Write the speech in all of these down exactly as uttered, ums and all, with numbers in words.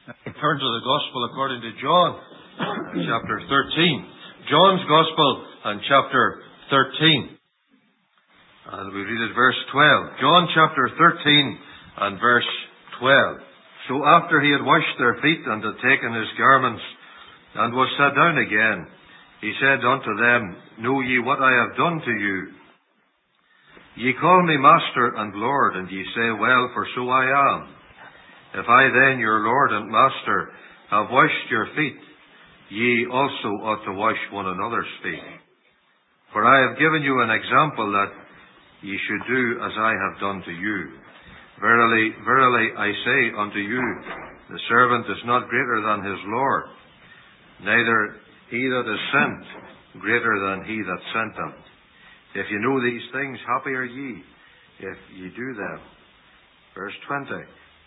Turn to the Gospel according to John, chapter thirteen. John's Gospel and chapter thirteen. And we read at verse twelve. John chapter thirteen and verse twelve. So after he had washed their feet and had taken his garments and was sat down again, he said unto them, Know ye what I have done to you? Ye call me Master and Lord, and ye say, Well, for so I am. If I then, your Lord and Master, have washed your feet, ye also ought to wash one another's feet. For I have given you an example that ye should do as I have done to you. Verily, verily, I say unto you, the servant is not greater than his Lord, neither he that is sent greater than he that sent him. If you know these things, happy are ye, if ye do them. Verse twenty.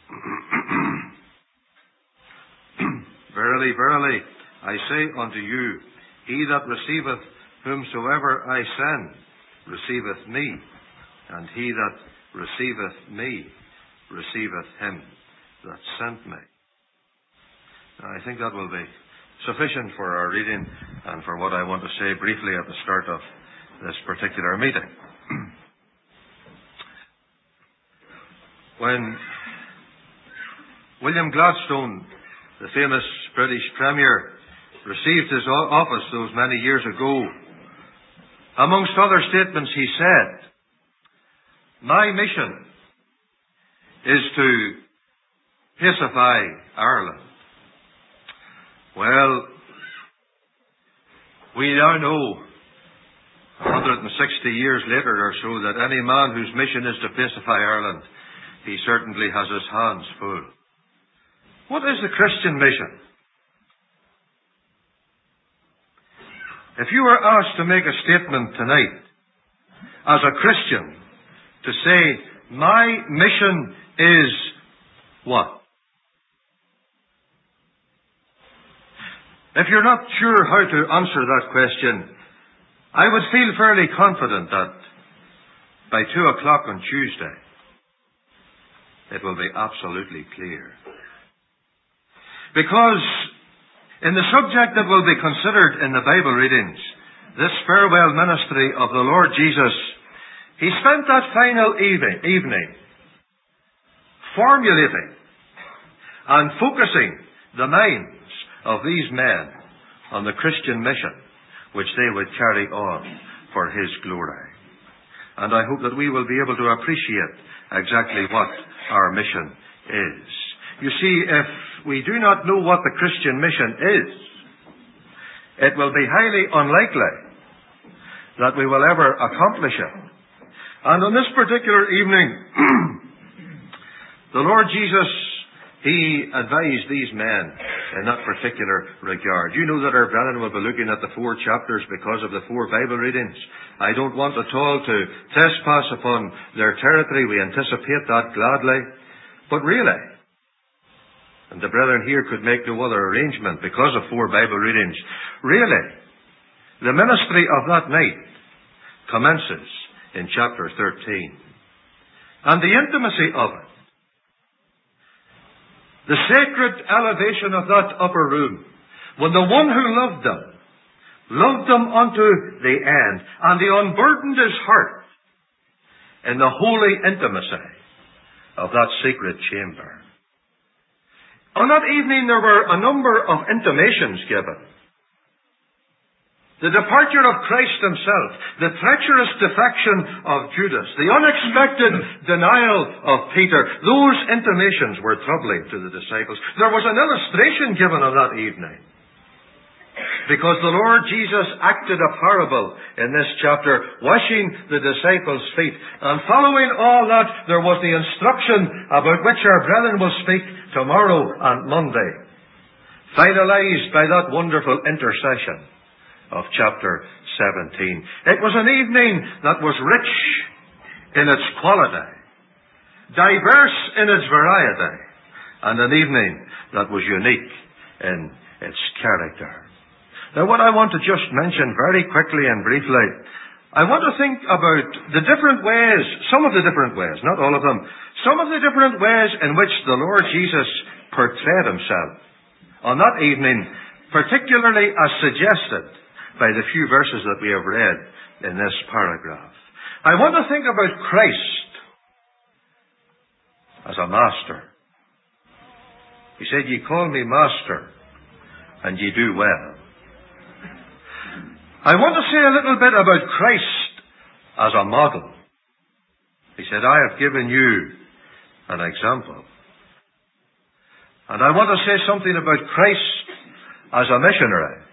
Verily, verily, I say unto you, he that receiveth whomsoever I send receiveth me, and he that receiveth me receiveth him that sent me. Now, I think that will be sufficient for our reading and for what I want to say briefly at the start of this particular meeting. When William Gladstone, the famous British Premier, received his office those many years ago, amongst other statements he said, My mission is to pacify Ireland. Well, we now know, one hundred sixty years later or so, that any man whose mission is to pacify Ireland, he certainly has his hands full. What is the Christian mission? If you were asked to make a statement tonight as a Christian to say, my mission is what? If you're not sure how to answer that question, I would feel fairly confident that by two o'clock on Tuesday, it will be absolutely clear. Because in the subject that will be considered in the Bible readings, this farewell ministry of the Lord Jesus, he spent that final evening, evening formulating and focusing the minds of these men on the Christian mission which they would carry on for his glory. And I hope that we will be able to appreciate exactly what our mission is. You see, if we do not know what the Christian mission is, it will be highly unlikely that we will ever accomplish it. And on this particular evening, the Lord Jesus, he advised these men in that particular regard. You know that our brethren will be looking at the four chapters because of the four Bible readings. I don't want at all to trespass upon their territory. We anticipate that gladly. But really, and the brethren here could make no other arrangement because of four Bible readings, really, the ministry of that night commences in chapter thirteen. And the intimacy of it, the sacred elevation of that upper room, when the one who loved them, loved them unto the end, and he unburdened his heart in the holy intimacy of that secret chamber. On that evening there were a number of intimations given. The departure of Christ himself, the treacherous defection of Judas, the unexpected denial of Peter, those intimations were troubling to the disciples. There was an illustration given on that evening, because the Lord Jesus acted a parable in this chapter, washing the disciples' feet. And following all that, there was the instruction about which our brethren will speak tomorrow and Monday, finalized by that wonderful intercession of chapter seventeen. It was an evening that was rich in its quality, diverse in its variety, and an evening that was unique in its character. Now, what I want to just mention very quickly and briefly, I want to think about the different ways, some of the different ways, not all of them, some of the different ways in which the Lord Jesus portrayed himself on that evening, particularly as suggested by the few verses that we have read in this paragraph. I want to think about Christ as a master. He said, "Ye call me master, and ye do well." I want to say a little bit about Christ as a model. He said, "I have given you an example." And I want to say something about Christ as a missionary.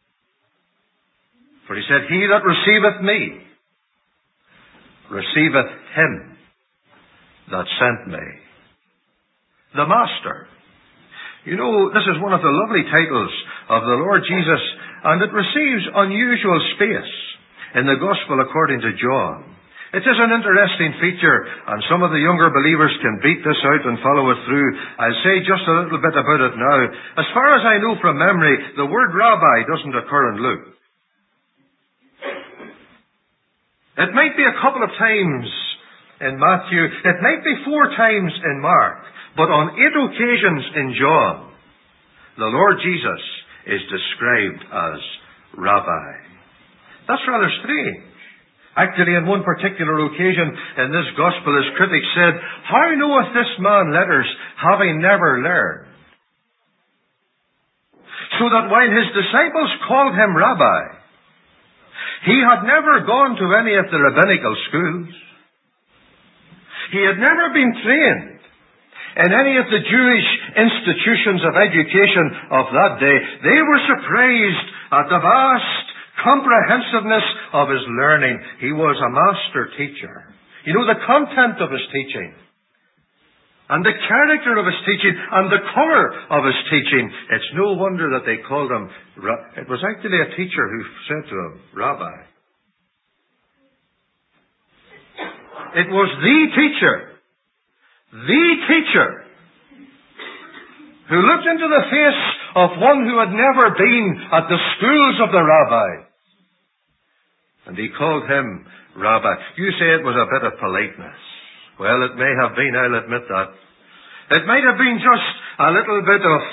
For he said, "He that receiveth me, receiveth him that sent me." The Master. You know, this is one of the lovely titles of the Lord Jesus, and it receives unusual space in the Gospel according to John. It is an interesting feature, and some of the younger believers can beat this out and follow it through. I'll say just a little bit about it now. As far as I know from memory, the word rabbi doesn't occur in Luke. It might be a couple of times in Matthew. It might be four times in Mark. But on eight occasions in John, the Lord Jesus is described as rabbi. That's rather strange. Actually, on one particular occasion in this gospel, his critics said, "How knoweth this man letters, having never learned?" So that while his disciples called him rabbi, he had never gone to any of the rabbinical schools. He had never been trained in any of the Jewish institutions of education of that day. They were surprised at the vast comprehensiveness of his learning. He was a master teacher. You know, the content of his teaching, and the character of his teaching, and the colour of his teaching, it's no wonder that they called him, it was actually a teacher who said to him, "Rabbi." It was the teacher, the teacher, who looked into the face of one who had never been at the schools of the rabbi. And he called him rabbi. You say it was a bit of politeness. Well, it may have been, I'll admit that. It might have been just a little bit of,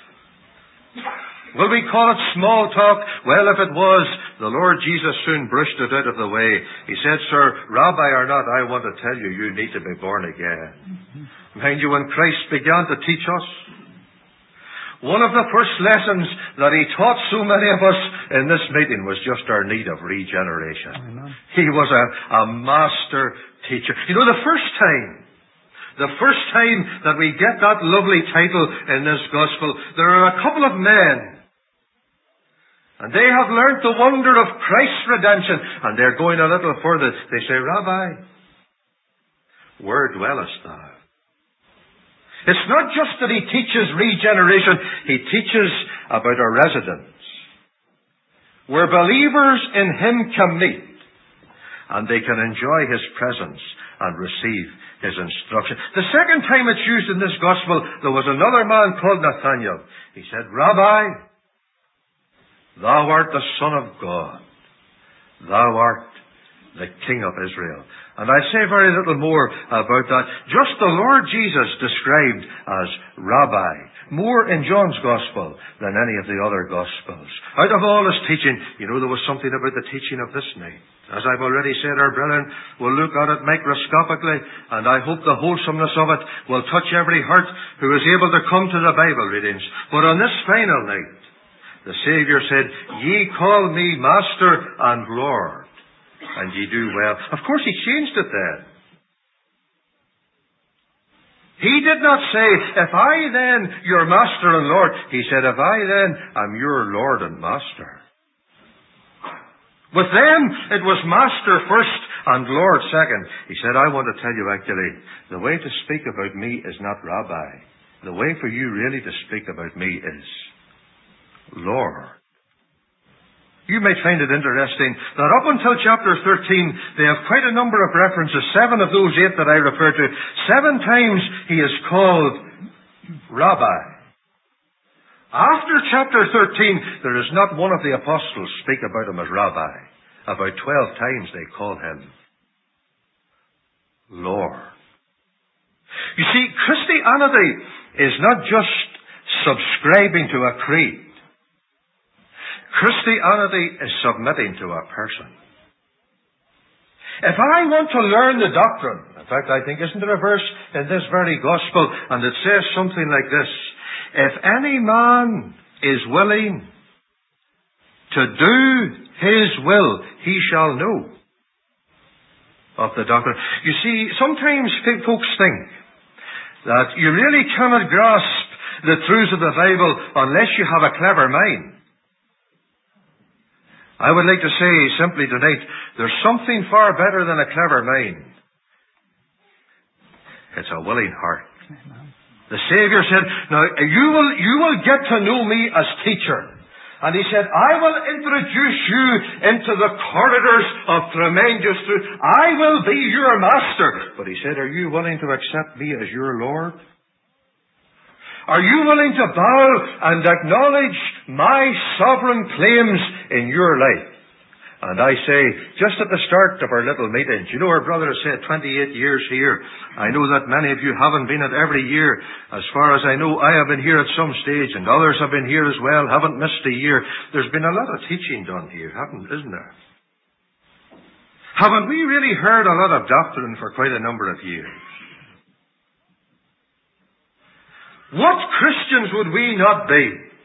will we call it small talk? Well, if it was, the Lord Jesus soon brushed it out of the way. He said, "Sir, rabbi or not, I want to tell you, you need to be born again." Mm-hmm. Mind you, when Christ began to teach us, one of the first lessons that he taught so many of us in this meeting was just our need of regeneration. Amen. He was a, a master teacher. You know, the first time, the first time that we get that lovely title in this gospel, there are a couple of men, and they have learnt the wonder of Christ's redemption, and they're going a little further. They say, "Rabbi, where dwellest thou?" It's not just that he teaches regeneration, he teaches about a residence where believers in him can meet, and they can enjoy his presence and receive his instruction. The second time it's used in this gospel, there was another man called Nathanael. He said, "Rabbi, thou art the Son of God. Thou art the King of Israel." And I say very little more about that. Just the Lord Jesus described as rabbi, more in John's gospel than any of the other gospels. Out of all his teaching, you know, there was something about the teaching of this night. As I've already said, our brethren will look at it microscopically, and I hope the wholesomeness of it will touch every heart who is able to come to the Bible readings. But on this final night, the Saviour said, "Ye call me Master and Lord, and ye do well." Of course, he changed it then. He did not say, "If I then, your Master and Lord," he said, "If I then am your Lord and Master." With them, it was Master first and Lord second. He said, "I want to tell you actually, the way to speak about me is not Rabbi. The way for you really to speak about me is Lord." You might find it interesting that up until chapter thirteen, they have quite a number of references. Seven of those eight that I referred to. Seven times he is called Rabbi. After chapter thirteen, there is not one of the apostles speak about him as Rabbi. About twelve times they call him Lord. You see, Christianity is not just subscribing to a creed. Christianity is submitting to a person. If I want to learn the doctrine, in fact, I think, isn't there a verse in this very gospel, and it says something like this: if any man is willing to do his will, he shall know of the doctrine. You see, sometimes folks think that you really cannot grasp the truths of the Bible unless you have a clever mind. I would like to say simply tonight, there's something far better than a clever mind. It's a willing heart. The Savior said, now you will, you will get to know me as teacher. And he said, I will introduce you into the corridors of tremendous truth. I will be your master. But he said, are you willing to accept me as your Lord? Are you willing to bow and acknowledge my sovereign claims in your life? And I say, just at the start of our little meetings, you know, our brother has said twenty-eight years here. I know that many of you haven't been at every year. As far as I know, I have been here at some stage, and others have been here as well, haven't missed a year. There's been a lot of teaching done here, haven't, isn't there? Haven't we really heard a lot of doctrine for quite a number of years? What Christians would we not be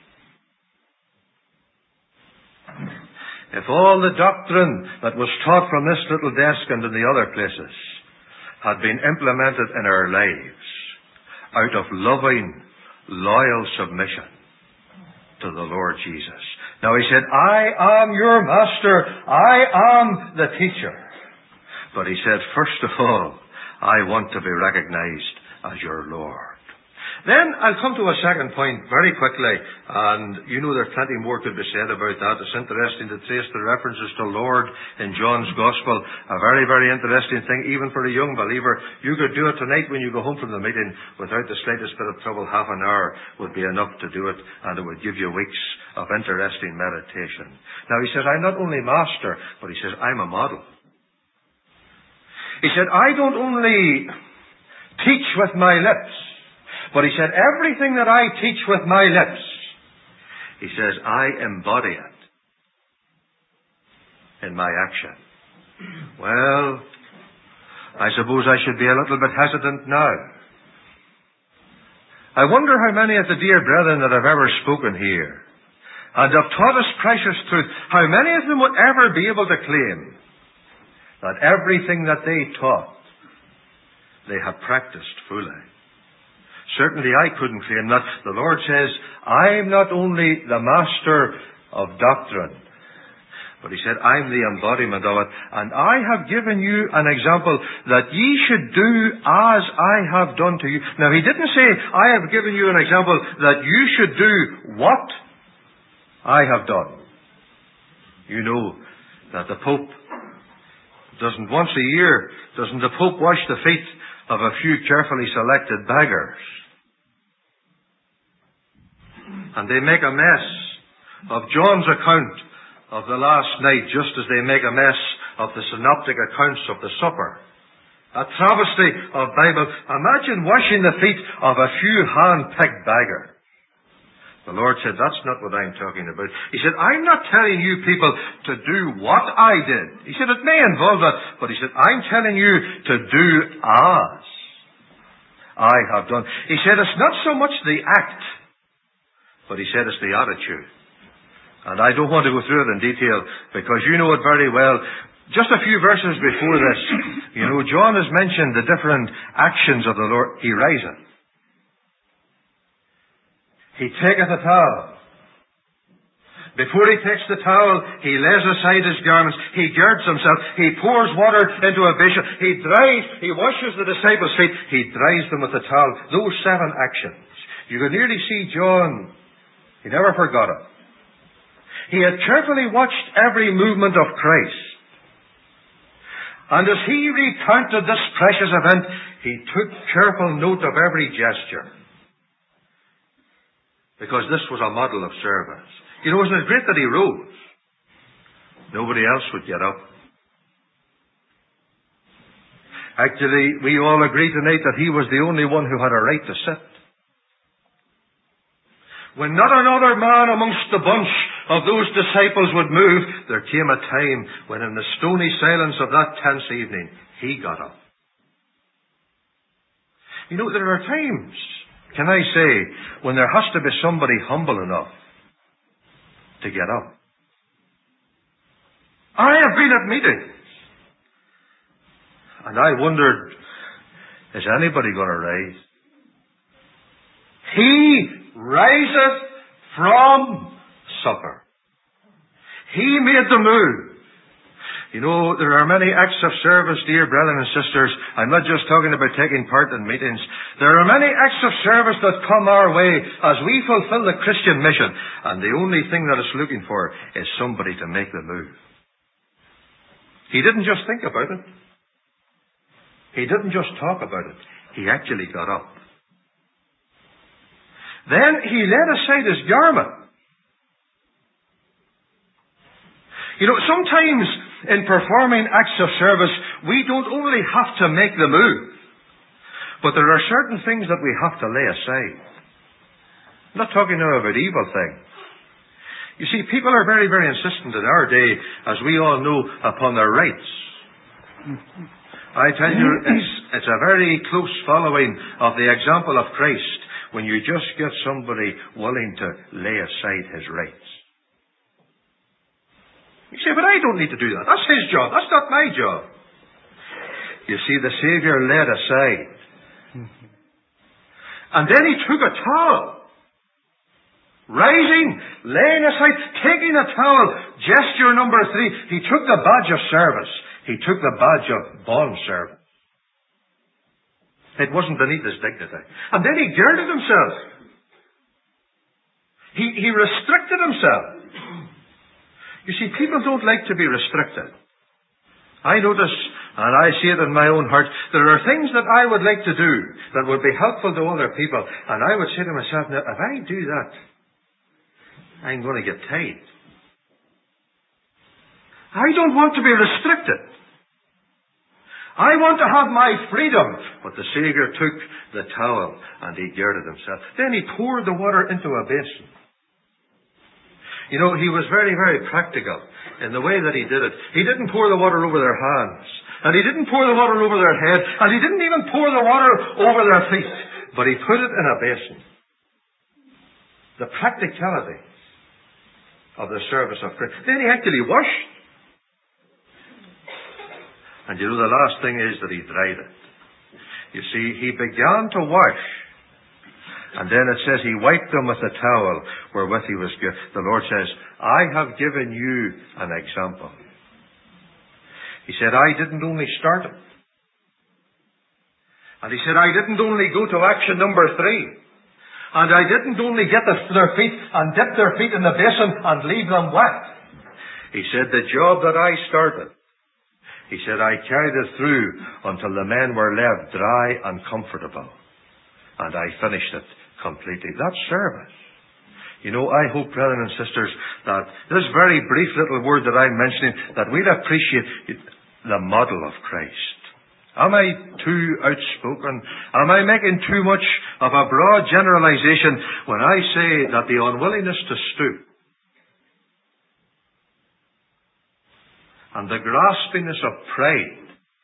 if all the doctrine that was taught from this little desk and in the other places had been implemented in our lives out of loving, loyal submission to the Lord Jesus? Now he said, I am your master. I am the teacher. But he said, first of all, I want to be recognized as your Lord. Then I'll come to a second point very quickly, and you know there's plenty more could be said about that. It's interesting to trace the references to Lord in John's Gospel. A very, very interesting thing, even for a young believer. You could do it tonight when you go home from the meeting without the slightest bit of trouble. Half an hour would be enough to do it, and it would give you weeks of interesting meditation. Now he says, I'm not only master, but he says, I'm a model. He said, I don't only teach with my lips, but he said, everything that I teach with my lips, he says, I embody it in my action. Well, I suppose I should be a little bit hesitant now. I wonder how many of the dear brethren that have ever spoken here and have taught us precious truth, how many of them would ever be able to claim that everything that they taught, they have practiced fully. Certainly I couldn't claim that. The Lord says, I'm not only the master of doctrine, but he said, I'm the embodiment of it. And I have given you an example that ye should do as I have done to you. Now he didn't say, I have given you an example that you should do what I have done. You know that the Pope doesn't once a year, doesn't the Pope wash the feet of a few carefully selected beggars? And they make a mess of John's account of the last night, just as they make a mess of the synoptic accounts of the supper. A travesty of Bible. Imagine washing the feet of a few hand-picked beggars. The Lord said, that's not what I'm talking about. He said, I'm not telling you people to do what I did. He said, it may involve that, but he said, I'm telling you to do as I have done. He said, it's not so much the act, but he said it's the attitude. And I don't want to go through it in detail, because you know it very well. Just a few verses before this, you know, John has mentioned the different actions of the Lord. He riseth. He taketh a towel. Before he takes the towel, he lays aside his garments. He girds himself. He pours water into a basin. He dries, he washes the disciples' feet. He dries them with the towel. Those seven actions. You could nearly see John. He never forgot it. He had carefully watched every movement of Christ. And as he recounted this precious event, he took careful note of every gesture. Because this was a model of service. You know, isn't it great that he rose? Nobody else would get up. Actually, we all agree tonight that he was the only one who had a right to sit. when not another man amongst the bunch of those disciples would move, there came a time when in the stony silence of that tense evening, he got up. You know, there are times, can I say, when there has to be somebody humble enough to get up. I have been at meetings, and I wondered, is anybody going to rise? He riseth from supper. He made the move. You know, there are many acts of service, dear brethren and sisters. I'm not just talking about taking part in meetings. There are many acts of service that come our way as we fulfill the Christian mission. And the only thing that it's looking for is somebody to make the move. He didn't just think about it. He didn't just talk about it. He actually got up. Then he laid aside his garment. You know, sometimes in performing acts of service, we don't only have to make the move, but there are certain things that we have to lay aside. I'm not talking now about evil things. You see, people are very, very insistent in our day, as we all know, upon their rights. I tell you, it's, it's a very close following of the example of Christ when you just get somebody willing to lay aside his rights. You say, but I don't need to do that. That's his job. That's not my job. You see, the Savior laid aside. And then he took a towel. Rising, laying aside, taking a towel. Gesture number three. He took the badge of service. He took the badge of bond service. It wasn't beneath his dignity. And then he girded himself. He, he restricted himself. You see, people don't like to be restricted. I notice, and I see it in my own heart, there are things that I would like to do that would be helpful to other people. And I would say to myself, now, if I do that, I'm going to get tied. I don't want to be restricted. I want to have my freedom. But the Savior took the towel and he girded himself. Then he poured the water into a basin. You know, he was very, very practical in the way that he did it. He didn't pour the water over their hands. And he didn't pour the water over their head. And he didn't even pour the water over their feet. But he put it in a basin. The practicality of the service of Christ. Then he actually washed. And you know, the last thing is that he dried it. You see, he began to wash. And then it says he wiped them with a towel wherewith he was given. The Lord says, I have given you an example. He said, I didn't only start it. And he said, I didn't only go to action number three. And I didn't only get the, their feet and dip their feet in the basin and leave them wet. He said, the job that I started, he said, I carried it through until the men were left dry and comfortable. And I finished it completely. That's service. You know, I hope, brethren and sisters, that this very brief little word that I'm mentioning, that we'll appreciate the model of Christ. Am I too outspoken? Am I making too much of a broad generalization when I say that the unwillingness to stoop and the graspingness of pride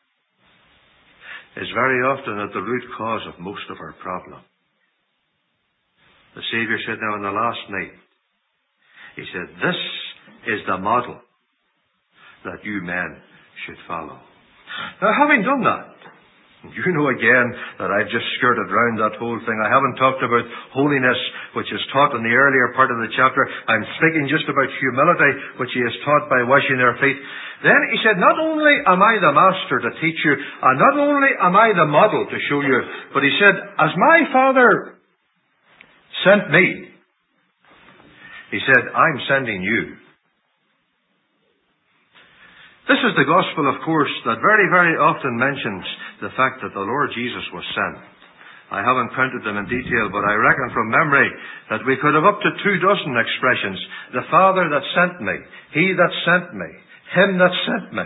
is very often at the root cause of most of our problem? The Savior said now in the last night, he said, this is the model that you men should follow. Now, having done that, you know again that I've just skirted round that whole thing. I haven't talked about holiness, which is taught in the earlier part of the chapter. I'm speaking just about humility, which he is taught by washing their feet. Then he said, not only am I the master to teach you, and not only am I the model to show you, but he said, as my Father sent me, he said, I'm sending you. This is the gospel, of course, that very, very often mentions the fact that the Lord Jesus was sent. I haven't counted them in detail, but I reckon from memory that we could have up to two dozen expressions. The Father that sent me, He that sent me, Him that sent me.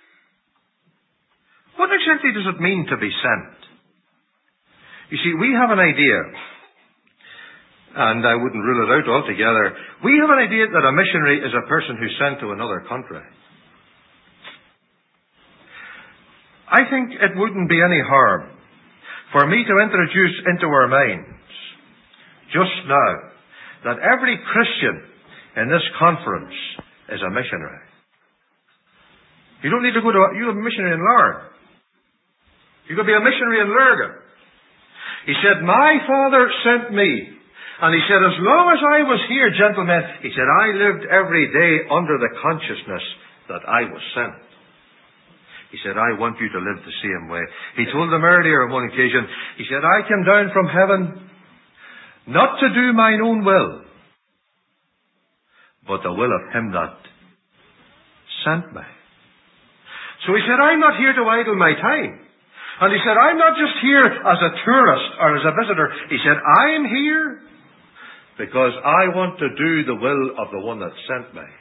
What exactly does it mean to be sent? You see, we have an idea and I wouldn't rule it out altogether. We have an idea that a missionary is a person who's sent to another country. I think it wouldn't be any harm for me to introduce into our minds just now that every Christian in this conference is a missionary. You don't need to go to, you have a missionary in Larne. You could be a missionary in Lurgan. He said, my Father sent me. And he said, as long as I was here, gentlemen, he said, I lived every day under the consciousness that I was sent. He said, I want you to live the same way. He told them earlier on one occasion, he said, I came down from heaven not to do mine own will, but the will of him that sent me. So he said, I'm not here to idle my time. And he said, I'm not just here as a tourist or as a visitor. He said, I'm here because I want to do the will of the one that sent me.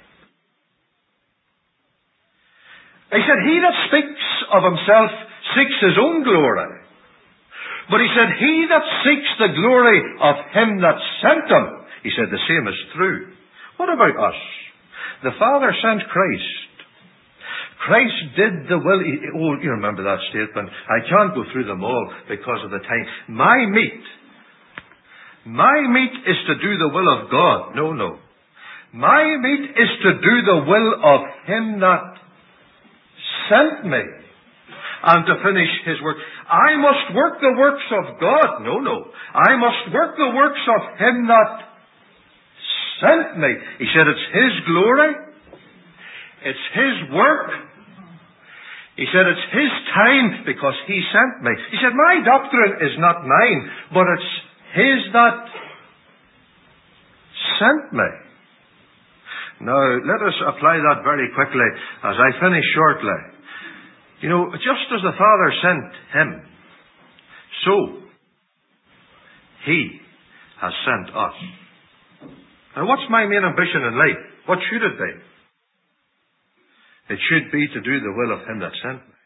He said, he that speaks of himself seeks his own glory. But he said, he that seeks the glory of him that sent him, he said, the same is true. What about us? The Father sent Christ. Christ did the will. Oh, you remember that statement. I can't go through them all because of the time. My meat. My meat is to do the will of God. No, no. My meat is to do the will of him that sent me and to finish his work. I must work the works of God. No, no. I must work the works of him that sent me. He said it's his glory. It's his work. He said it's his time because he sent me. He said my doctrine is not mine, but it's his that sent me. Now, let us apply that very quickly as I finish shortly. You know, just as the Father sent him, so he has sent us. Now, what's my main ambition in life? What should it be? It should be to do the will of him that sent me.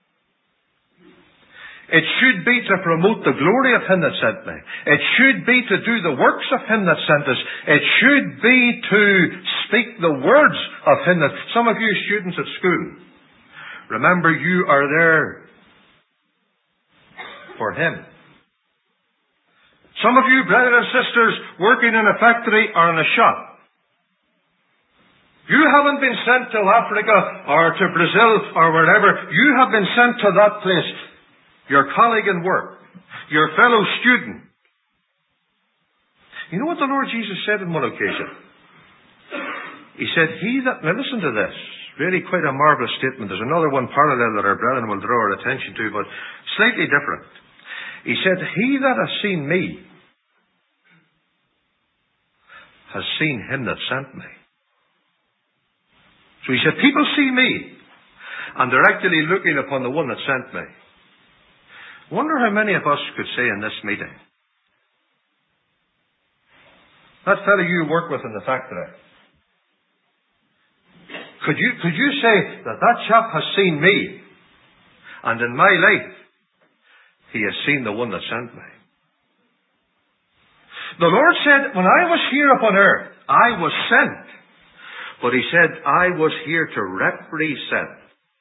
It should be to promote the glory of him that sent me. It should be to do the works of him that sent us. It should be to speak the words of him that... Some of you students at school, remember you are there for him. Some of you brothers and sisters working in a factory or in a shop, you haven't been sent to Africa or to Brazil or wherever. You have been sent to that place. Your colleague in work. Your fellow student. You know what the Lord Jesus said on one occasion? He said, he that... Now listen to this. Really quite a marvellous statement. There's another one parallel that our brethren will draw our attention to, but slightly different. He said, he that has seen me has seen him that sent me. So he said, people see me, and they're actually looking upon the one that sent me. Wonder how many of us could say in this meeting, that fellow you work with in the factory, could you, could you say that that chap has seen me, and in my life, he has seen the one that sent me? The Lord said, when I was here upon earth, I was sent. But he said, I was here to represent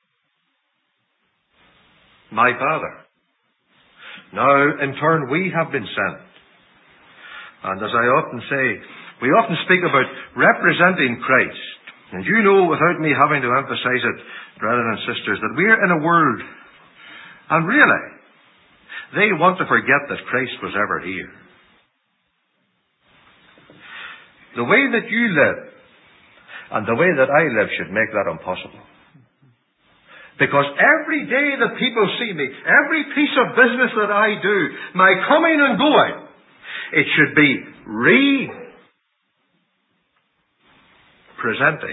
my Father. Now, in turn, we have been sent. And as I often say, we often speak about representing Christ. And you know, without me having to emphasize it, brothers and sisters, that we're in a world, and really, they want to forget that Christ was ever here. The way that you live, and the way that I live should make that impossible. Because every day that people see me, every piece of business that I do, my coming and going, it should be re-presenting.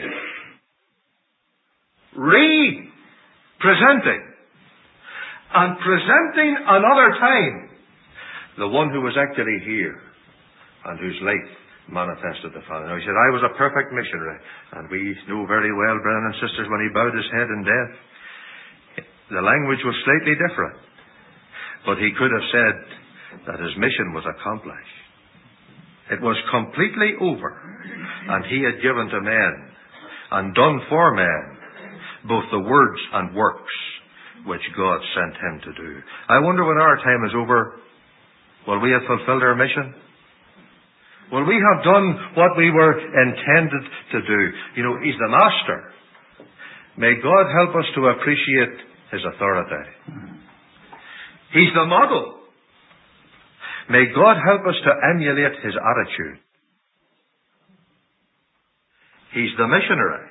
Re-presenting. And presenting another time the one who was actually here and whose life manifested the Father. Now he said, I was a perfect missionary. And we know very well, brethren and sisters, when he bowed his head in death, the language was slightly different. But he could have said that his mission was accomplished. It was completely over, and he had given to men and done for men both the words and works which God sent him to do. I wonder when our time is over, will we have fulfilled our mission? Will we have done what we were intended to do? You know, he's the master. May God help us to appreciate his authority. He's the model. May God help us to emulate his attitude. He's the missionary.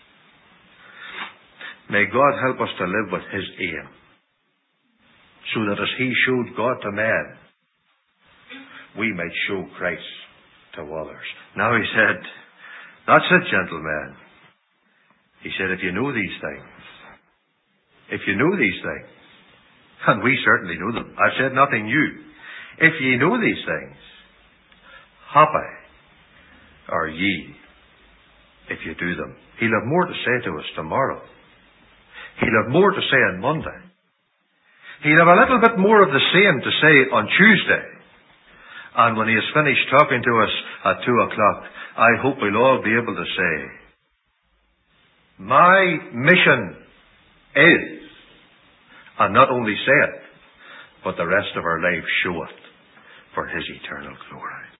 May God help us to live with his aim, so that as he showed God to men, we might show Christ to others. Now he said, that's it, gentlemen. He said, if you know these things, if you know these things, and we certainly know them. I've said nothing new. If ye know these things, happy are ye if you do them. He'll have more to say to us tomorrow. He'll have more to say on Monday. He'll have a little bit more of the same to say on Tuesday. And when he has finished talking to us at two o'clock, I hope we'll all be able to say, my mission is, and not only say it, but the rest of our lives show it for his eternal glory.